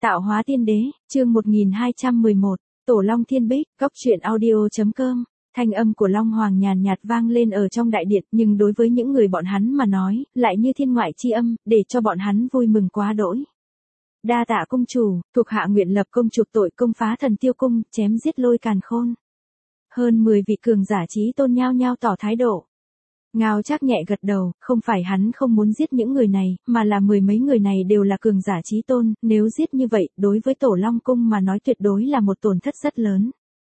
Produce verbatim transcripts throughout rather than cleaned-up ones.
Tạo hóa tiên đế, chương một nghìn hai trăm mười một, Tổ Long Thiên Bích, Cốc truyện audio.com. Thanh âm của Long Hoàng nhàn nhạt vang lên ở trong đại điện, nhưng đối với những người bọn hắn mà nói, lại như thiên ngoại chi âm, để cho bọn hắn vui mừng quá đỗi. Đa tạ công chủ, thuộc hạ nguyện lập công chuộc tội công phá thần tiêu cung, chém giết lôi càn khôn. Hơn mười vị cường giả chí tôn nhao nhao tỏ thái độ. Ngao Trác nhẹ gật đầu, không phải hắn không muốn giết những người này, mà là mười mấy người này đều là cường giả chí tôn, nếu giết như vậy, đối với Tổ Long Cung mà nói tuyệt đối là một tổn thất rất lớn.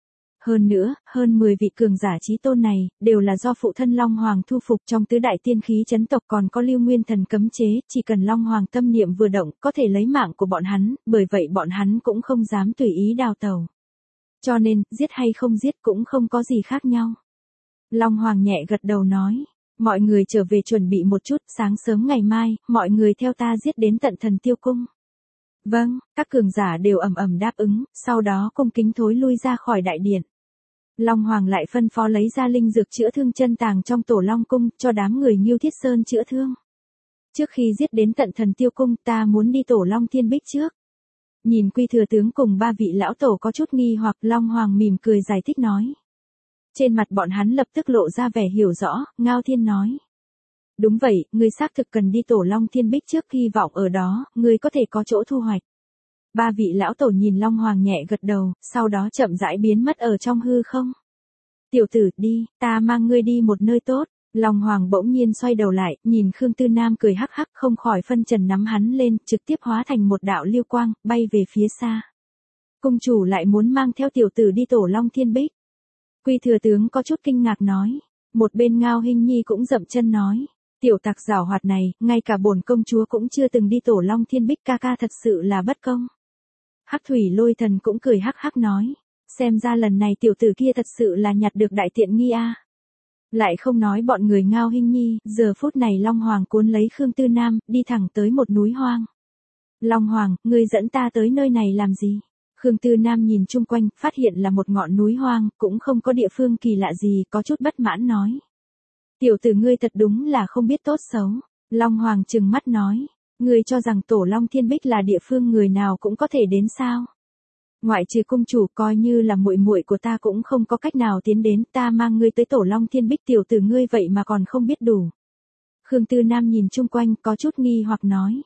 Hơn nữa, hơn mười vị cường giả chí tôn này, đều là do phụ thân Long Hoàng thu phục trong tứ đại tiên khí chấn tộc, còn có Lưu Nguyên Thần cấm chế, chỉ cần Long Hoàng tâm niệm vừa động, có thể lấy mạng của bọn hắn, bởi vậy bọn hắn cũng không dám tùy ý đào tẩu. Cho nên, giết hay không giết cũng không có gì khác nhau. Long Hoàng nhẹ gật đầu nói. Mọi người trở về chuẩn bị một chút, sáng sớm ngày mai, mọi người theo ta giết đến tận thần tiêu cung. Vâng, các cường giả đều ầm ầm đáp ứng, sau đó cung kính thối lui ra khỏi đại điện. Long Hoàng lại phân phó lấy ra linh dược chữa thương chân tàng trong Tổ Long Cung, cho đám người Ngưu Thiết Sơn chữa thương. Trước khi giết đến tận thần tiêu cung, ta muốn đi Tổ Long Thiên Bích trước. Nhìn Quy thừa tướng cùng ba vị lão tổ có chút nghi hoặc, Long Hoàng mỉm cười giải thích nói. Trên mặt bọn hắn lập tức lộ ra vẻ hiểu rõ, Ngao Thiên nói. Đúng vậy, ngươi xác thực cần đi Tổ Long Thiên Bích trước, hy vọng ở đó, ngươi có thể có chỗ thu hoạch. Ba vị lão tổ nhìn Long Hoàng nhẹ gật đầu, sau đó chậm rãi biến mất ở trong hư không. Tiểu tử, đi, ta mang ngươi đi một nơi tốt. Long Hoàng bỗng nhiên xoay đầu lại, nhìn Khương Tư Nam cười hắc hắc, không khỏi phân trần nắm hắn lên, trực tiếp hóa thành một đạo lưu quang, bay về phía xa. Cung chủ lại muốn mang theo tiểu tử đi Tổ Long Thiên Bích. Quy thừa tướng có chút kinh ngạc nói. Một bên Ngao Hinh Nhi cũng dậm chân nói. Tiểu tặc giảo hoạt này, ngay cả bổn công chúa cũng chưa từng đi Tổ Long Thiên Bích, ca ca thật sự là bất công. Hắc Thủy Lôi Thần cũng cười hắc hắc nói. Xem ra lần này tiểu tử kia thật sự là nhặt được đại tiện nghi a. Lại không nói bọn người Ngao Hinh Nhi, giờ phút này Long Hoàng cuốn lấy Khương Tư Nam, đi thẳng tới một núi hoang. Long Hoàng, ngươi dẫn ta tới nơi này làm gì? Khương Tư Nam nhìn chung quanh, phát hiện là một ngọn núi hoang, cũng không có địa phương kỳ lạ gì, có chút bất mãn nói. Tiểu tử ngươi thật đúng là không biết tốt xấu. Long Hoàng trừng mắt nói. Ngươi cho rằng Tổ Long Thiên Bích là địa phương người nào cũng có thể đến sao? Ngoại trừ cung chủ, coi như là muội muội của ta cũng không có cách nào tiến đến, ta mang ngươi tới Tổ Long Thiên Bích, tiểu tử ngươi vậy mà còn không biết đủ. Khương Tư Nam nhìn chung quanh, có chút nghi hoặc nói.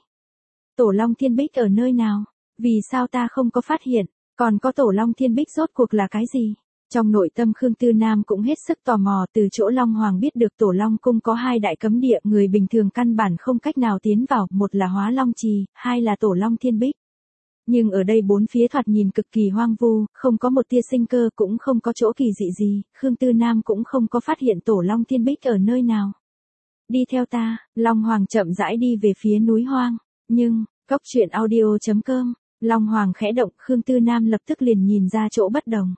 Tổ Long Thiên Bích ở nơi nào? Vì sao ta không có phát hiện, còn có Tổ Long Thiên Bích rốt cuộc là cái gì? Trong nội tâm Khương Tư Nam cũng hết sức tò mò, từ chỗ Long Hoàng biết được Tổ Long Cung có hai đại cấm địa, người bình thường căn bản không cách nào tiến vào, một là Hóa Long Trì, hai là Tổ Long Thiên Bích. Nhưng ở đây bốn phía thoạt nhìn cực kỳ hoang vu, không có một tia sinh cơ, cũng không có chỗ kỳ dị gì, Khương Tư Nam cũng không có phát hiện Tổ Long Thiên Bích ở nơi nào. Đi theo ta, Long Hoàng chậm rãi đi về phía núi hoang, nhưng, Cốc truyện audio.com. Long Hoàng khẽ động, Khương Tư Nam lập tức liền nhìn ra chỗ bất đồng.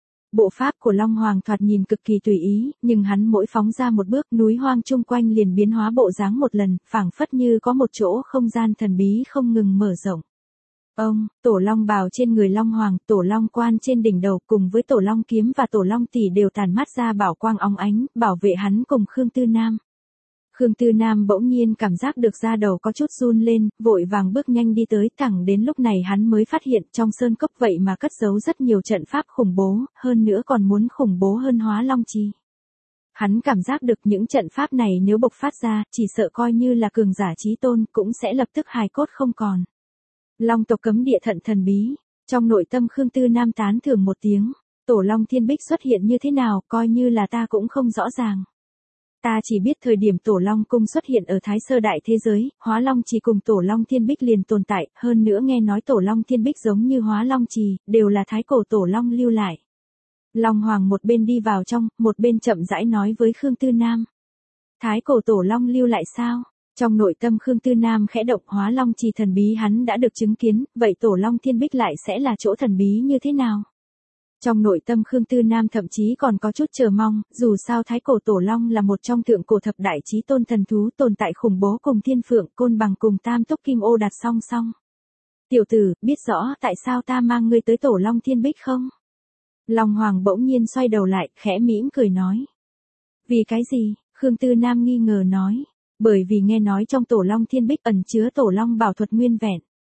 Bộ pháp của Long Hoàng thoạt nhìn cực kỳ tùy ý, nhưng hắn mỗi phóng ra một bước, núi hoang chung quanh liền biến hóa bộ dáng một lần, phảng phất như có một chỗ không gian thần bí không ngừng mở rộng. Ông, Tổ Long bào trên người Long Hoàng, Tổ Long quan trên đỉnh đầu cùng với Tổ Long kiếm và Tổ Long tỷ đều tàn mát ra bảo quang óng ánh, bảo vệ hắn cùng Khương Tư Nam. Khương Tư Nam bỗng nhiên cảm giác được da đầu có chút run lên, vội vàng bước nhanh đi tới, thẳng đến lúc này hắn mới phát hiện trong sơn cốc vậy mà cất giấu rất nhiều trận pháp khủng bố, hơn nữa còn muốn khủng bố hơn Hóa Long Trì. Hắn cảm giác được những trận pháp này nếu bộc phát ra, chỉ sợ coi như là cường giả chí tôn cũng sẽ lập tức hài cốt không còn. Long tộc cấm địa thận thần bí, trong nội tâm Khương Tư Nam tán thưởng một tiếng, Tổ Long Thiên Bích xuất hiện như thế nào, coi như là ta cũng không rõ ràng. Ta chỉ biết thời điểm Tổ Long Cung xuất hiện ở Thái Sơ Đại Thế Giới, Hóa Long Trì cùng Tổ Long Thiên Bích liền tồn tại, hơn nữa nghe nói Tổ Long Thiên Bích giống như Hóa Long Trì, đều là thái cổ Tổ Long lưu lại. Long Hoàng một bên đi vào trong, một bên chậm rãi nói với Khương Tư Nam. Thái cổ Tổ Long lưu lại sao? Trong nội tâm Khương Tư Nam khẽ động, Hóa Long Trì thần bí hắn đã được chứng kiến, vậy Tổ Long Thiên Bích lại sẽ là chỗ thần bí như thế nào? Trong nội tâm Khương Tư Nam thậm chí còn có chút chờ mong, dù sao Thái cổ Tổ Long là một trong thượng cổ thập đại chí tôn thần thú tồn tại khủng bố cùng Thiên Phượng, Côn Bằng cùng Tam Túc Kim Ô đặt song song. Tiểu tử, biết rõ tại sao ta mang ngươi tới Tổ Long Thiên Bích không? Long Hoàng bỗng nhiên xoay đầu lại, khẽ mỉm cười nói. Vì cái gì? Khương Tư Nam nghi ngờ nói. Bởi vì nghe nói trong Tổ Long Thiên Bích ẩn chứa Tổ Long bảo thuật nguyên vẹn.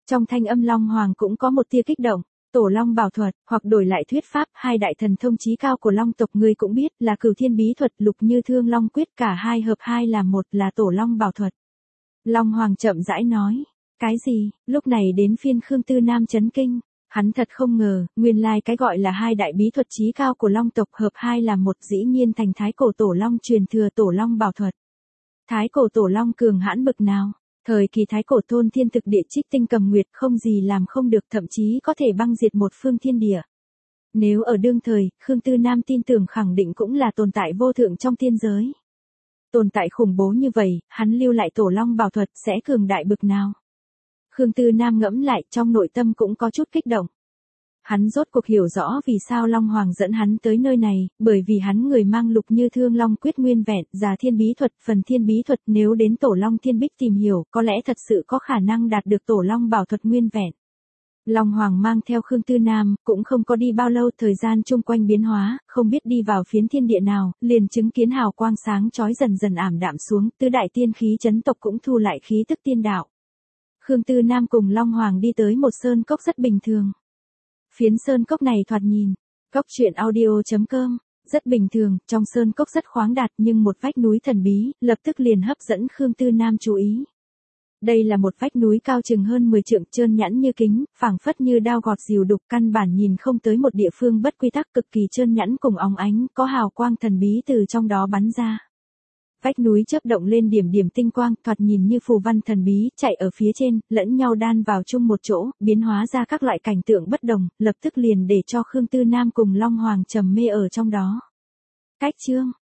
Trong thanh âm Long Hoàng cũng có một tia kích động. Tổ Long bảo thuật, hoặc đổi lại thuyết pháp, hai đại thần thông chí cao của Long tộc ngươi cũng biết là Cửu Thiên bí thuật, Lục Như Thương Long quyết, cả hai hợp hai là một, là Tổ Long bảo thuật. Long Hoàng chậm rãi nói. Cái gì? Lúc này đến phiên Khương Tư Nam chấn kinh. Hắn thật không ngờ, nguyên lai cái gọi là hai đại bí thuật chí cao của Long tộc hợp hai là một, dĩ nhiên thành thái cổ Tổ Long truyền thừa Tổ Long bảo thuật. Thái cổ Tổ Long cường hãn bực nào? Thời kỳ thái cổ thôn thiên thực địa trích tinh cầm nguyệt, không gì làm không được, thậm chí có thể băng diệt một phương thiên địa. Nếu ở đương thời, Khương Tư Nam tin tưởng khẳng định cũng là tồn tại vô thượng trong thiên giới. Tồn tại khủng bố như vậy, hắn lưu lại Tổ Long bảo thuật sẽ cường đại bực nào? Khương Tư Nam ngẫm lại, trong nội tâm cũng có chút kích động. Hắn rốt cuộc hiểu rõ vì sao Long Hoàng dẫn hắn tới nơi này, bởi vì hắn người mang Lục Như Thương Long quyết nguyên vẹn, Già Thiên bí thuật, phần Thiên bí thuật, nếu đến Tổ Long Thiên Bích tìm hiểu, có lẽ thật sự có khả năng đạt được Tổ Long bảo thuật nguyên vẹn. Long Hoàng mang theo Khương Tư Nam, cũng không có đi bao lâu, thời gian chung quanh biến hóa, không biết đi vào phiến thiên địa nào, liền chứng kiến hào quang sáng chói dần dần ảm đạm xuống, tứ đại tiên khí chấn tộc cũng thu lại khí tức tiên đạo. Khương Tư Nam cùng Long Hoàng đi tới một sơn cốc rất bình thường. Phiến sơn cốc này thoạt nhìn, cốc truyện audio chấm com, rất bình thường, trong sơn cốc rất khoáng đạt nhưng một vách núi thần bí, lập tức liền hấp dẫn Khương Tư Nam chú ý. Đây là một vách núi cao chừng hơn mười trượng, trơn nhẵn như kính, phảng phất như đao gọt dìu đục, căn bản nhìn không tới một địa phương bất quy tắc, cực kỳ trơn nhẵn cùng óng ánh, có hào quang thần bí từ trong đó bắn ra. Vách núi chớp động lên điểm điểm tinh quang, thoạt nhìn như phù văn thần bí, chạy ở phía trên, lẫn nhau đan vào chung một chỗ, biến hóa ra các loại cảnh tượng bất đồng, lập tức liền để cho Khương Tư Nam cùng Long Hoàng trầm mê ở trong đó. Cách chương